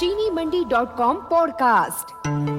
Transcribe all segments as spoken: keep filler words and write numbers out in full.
चीनी मंडी dot com podcast.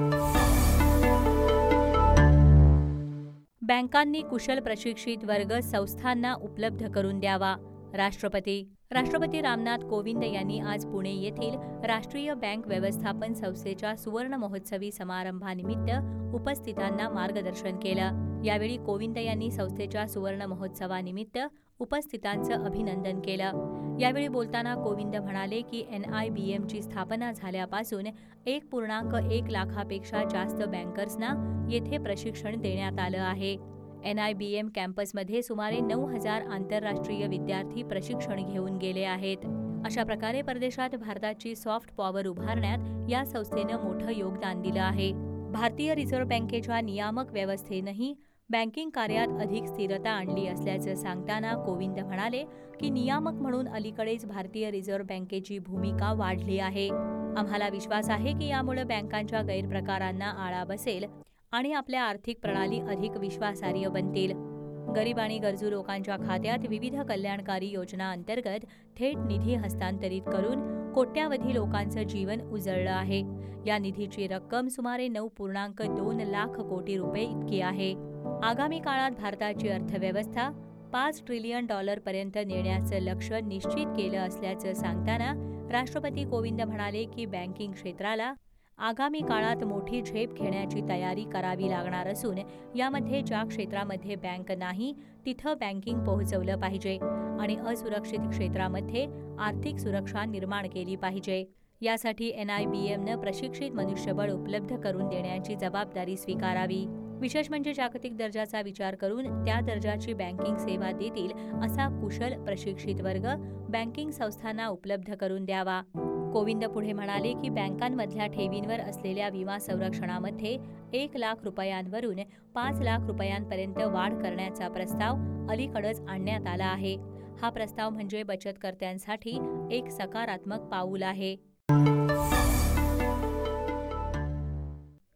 बँकांनी कुशल प्रशिक्षित वर्ग संस्थांना उपलब्ध करून द्यावा. राष्ट्रपती राष्ट्रपती रामनाथ कोविंद यांनी आज पुणे येथील राष्ट्रीय बँक व्यवस्थापन संस्थेच्या सुवर्ण महोत्सवी समारंभानिमित्त उपस्थितांना मार्गदर्शन केलं. यावेळी कोविंद यांनी संस्थेच्या सुवर्ण महोत्सवानिमित्त उपस्थितांचं अभिनंदन केलं. यावेळी बोलताना कोविंद म्हणाले की एन आय बी एमची स्थापना झाल्यापासून एक पूर्णांक एक लाखापेक्षा जास्त बँकर्सना येथे प्रशिक्षण देण्यात आलं आहे. एन आय बी एम कॅम्पसमध्ये सुमारे नऊ हजार आंतरराष्ट्रीय विद्यार्थी प्रशिक्षण घेऊन गेले आहेत. अशा प्रकारे परदेशात भारताची सॉफ्ट पॉवर उभारण्यात या संस्थेनं मोठं योगदान दिलं आहे. भारतीय रिझर्व्ह बँकेच्या नियामक व्यवस्थेनंही बँकिंग कार्यात अधिक स्थिरता आणली असल्याचं सांगताना कोविंद म्हणाले की नियामक म्हणून अलीकडेच भारतीय रिझर्व्ह बँकेची भूमिका वाढली आहे. आम्हाला विश्वास आहे की यामुळे बँकांच्या गैरप्रकारांना आळा बसेल आणि आपल्या आर्थिक प्रणाली अधिक विश्वासार्ह बनतील. गरीब आणि गरजू लोकांच्या खात्यात विविध कल्याणकारी योजना अंतर्गत थेट निधी हस्तांतरित करून कोट्यावधी लोकांचं जीवन उजळलं आहे. या निधीची रक्कम सुमारे नऊ पूर्णांक दोन लाख कोटी रुपये इतकी आहे. आगामी काळात भारताची अर्थव्यवस्था पाच ट्रिलियन डॉलरपर्यंत नेण्याचं लक्ष्य निश्चित केलं असल्याचं सांगताना राष्ट्रपती कोविंद म्हणाले की बँकिंग क्षेत्राला आगामी काळात मोठी झेप घेण्याची तयारी करावी लागणार असून यामध्ये ज्या क्षेत्रामध्ये बँक नाही तिथं बँकिंग पोहोचवलं पाहिजे आणि असुरक्षित क्षेत्रामध्ये आर्थिक सुरक्षा निर्माण केली पाहिजे. यासाठी एन आय बी एमनं प्रशिक्षित मनुष्यबळ उपलब्ध करून देण्याची जबाबदारी स्वीकारावी. विशेष म्हणजे जागतिक दर्जाचा विचार करून त्या दर्जाची बँकिंग सेवा देतील असा कुशल प्रशिक्षित वर्ग बँकिंग संस्थांना उपलब्ध करून द्यावा. कोविंद पुढे म्हणाले की बँकांमधल्या ठेवींवर असलेल्या विमा संरक्षणामध्ये एक लाख रुपयांवरून पाच लाख रुपयांपर्यंत वाढ करण्याचा प्रस्ताव अलीकडेच आणण्यात आला आहे. हा प्रस्ताव म्हणजे बचतकर्त्यांसाठी एक सकारात्मक पाऊल आहे.